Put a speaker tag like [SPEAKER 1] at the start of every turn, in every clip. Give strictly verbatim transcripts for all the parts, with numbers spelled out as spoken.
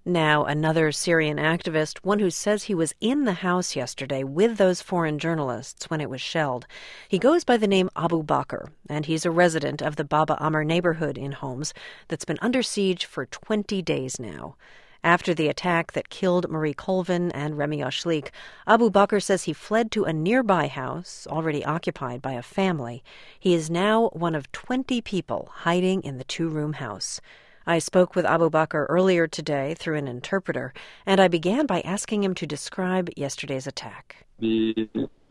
[SPEAKER 1] Now, another Syrian activist, one who says he was in the house yesterday with those foreign journalists when it was shelled. He goes by the name Abu Bakr, and he's a resident of the Baba Amr neighborhood in Homs that's been under siege for twenty days now. After the attack that killed Marie Colvin and Remy Ashlik, Abu Bakr says he fled to a nearby house, already occupied by a family. He is now one of twenty people hiding in the two-room house. I spoke with Abu Bakr earlier today through an interpreter, and I began by asking him to describe yesterday's attack.
[SPEAKER 2] We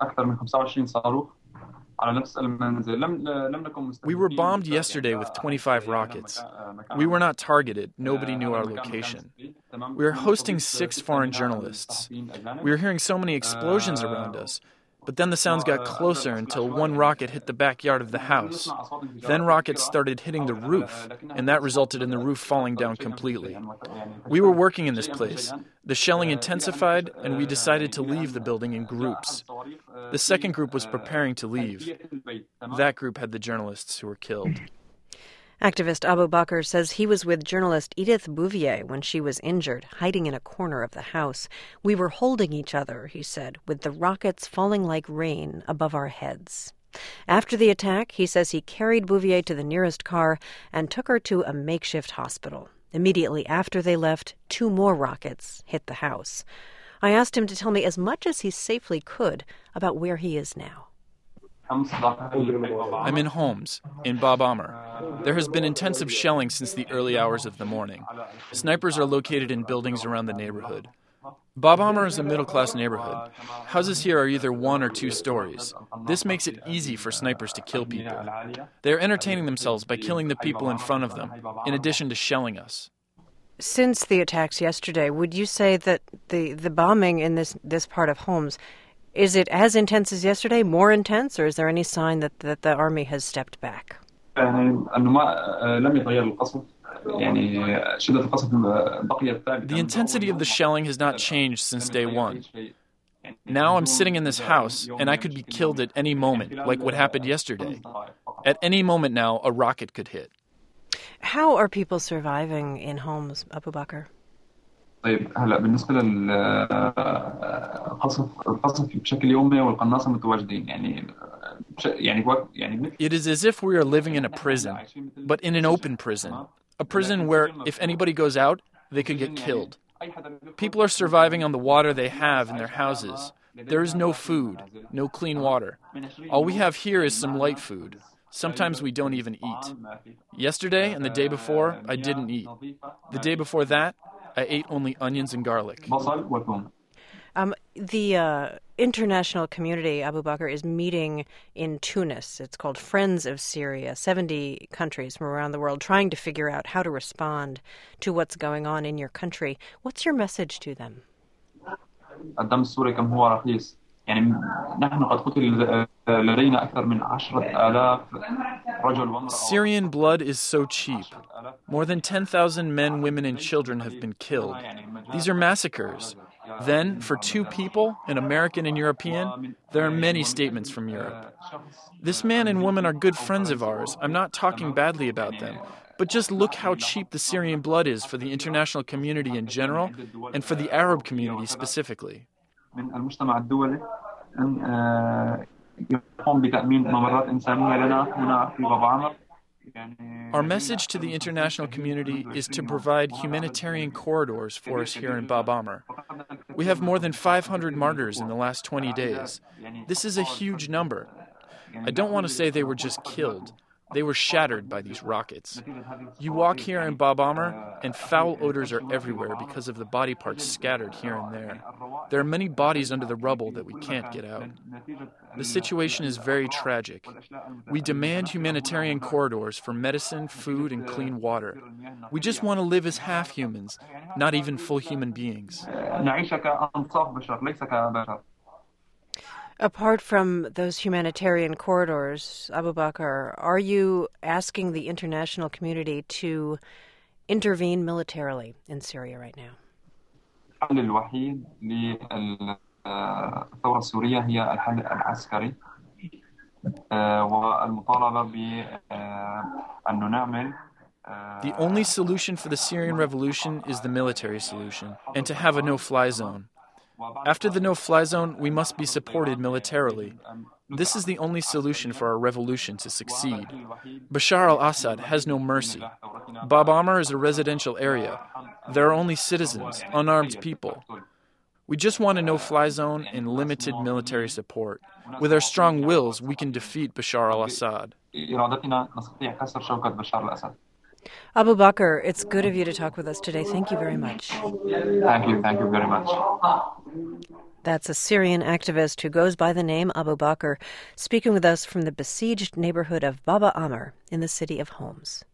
[SPEAKER 3] were bombed yesterday with twenty-five rockets. We were not targeted. Nobody knew our location. We were hosting six foreign journalists. We were hearing so many explosions around us. But then the sounds got closer until one rocket hit the backyard of the house. Then rockets started hitting the roof, and that resulted in the roof falling down completely. We were working in this place. The shelling intensified, and we decided to leave the building in groups. The second group was preparing to leave. That group had the journalists who were killed.
[SPEAKER 1] Activist Abu Bakr says he was with journalist Edith Bouvier when she was injured, hiding in a corner of the house. We were holding each other, he said, with the rockets falling like rain above our heads. After the attack, he says he carried Bouvier to the nearest car and took her to a makeshift hospital. Immediately after they left, two more rockets hit the house. I asked him to tell me as much as he safely could about where he is now.
[SPEAKER 3] I'm in Homs, in Bab Amr. There has been intensive shelling since the early hours of the morning. Snipers are located in buildings around the neighborhood. Bab Amr is a middle-class neighborhood. Houses here are either one or two stories. This makes it easy for snipers to kill people. They are entertaining themselves by killing the people in front of them, in addition to shelling us.
[SPEAKER 1] Since the attacks yesterday, would you say that the, the bombing in this, this part of Homs, is it as intense as yesterday, more intense, or is there any sign that, that the army has stepped back?
[SPEAKER 3] The intensity of the shelling has not changed since day one. Now I'm sitting in this house, and I could be killed at any moment, like what happened yesterday. At any moment now, a rocket could hit.
[SPEAKER 1] How are people surviving in Homs, Abu Bakr?
[SPEAKER 2] طيب هلا بالنسبه للقصف القصف بشكل يومي والقناصه متواجدين يعني يعني يعني
[SPEAKER 3] It is as if we are living in a prison, but in an open prison. A prison where if anybody goes out, they could get killed. People are surviving on the water they have in their houses. There is no food, no clean water. All we have here is some light food. Sometimes we don't even eat. Yesterday and the day before, I didn't eat. The day before that, I ate only onions and garlic.
[SPEAKER 1] Um, the uh, international community, Abu Bakr, is meeting in Tunis. It's called Friends of Syria, seventy countries from around the world, trying to figure out how to respond to what's going on in your country. What's your message to them?
[SPEAKER 2] الدم السوري كم هو رخيص يعني نحن قد قتل لدينا أكثر من عشرة آلاف رجل.
[SPEAKER 3] Syrian blood is so cheap. More than ten thousand men, women, and children have been killed. These are massacres. Then, for two people, an American and European, there are many statements from Europe. This man and woman are good friends of ours. I'm not talking badly about them. But just look how cheap the Syrian blood is for the international community in general and for the Arab community specifically. Our message to the international community is to provide humanitarian corridors for us here in Bab Amr. We have more than five hundred martyrs in the last twenty days. This is a huge number. I don't want to say they were just killed. They were shattered by these rockets. You walk here in Bab Amr, and foul odors are everywhere because of the body parts scattered here and there. There are many bodies under the rubble that we can't get out. The situation is very tragic. We demand humanitarian corridors for medicine, food, and clean water. We just want to live as half-humans, not even full human beings.
[SPEAKER 1] Apart from those humanitarian corridors, Abu Bakr, are you asking the international community to intervene militarily in Syria right now?
[SPEAKER 2] الحل الوحيد للثورة السورية هي الحل العسكري والمطالبة بأن نعمل
[SPEAKER 3] The only solution for the Syrian revolution is the military solution, and to have a no-fly zone. After the no-fly zone, we must be supported militarily. This is the only solution for our revolution to succeed. Bashar al-Assad has no mercy. Bab Amr is a residential area. There are only citizens, unarmed people. We just want a no-fly zone and limited military support. With our strong wills, we can defeat Bashar al-Assad.
[SPEAKER 1] Abu Bakr, it's good of you to talk with us today. Thank you very much.
[SPEAKER 2] Thank you. Thank you very much.
[SPEAKER 1] That's a Syrian activist who goes by the name Abu Bakr, speaking with us from the besieged neighborhood of Baba Amr in the city of Homs.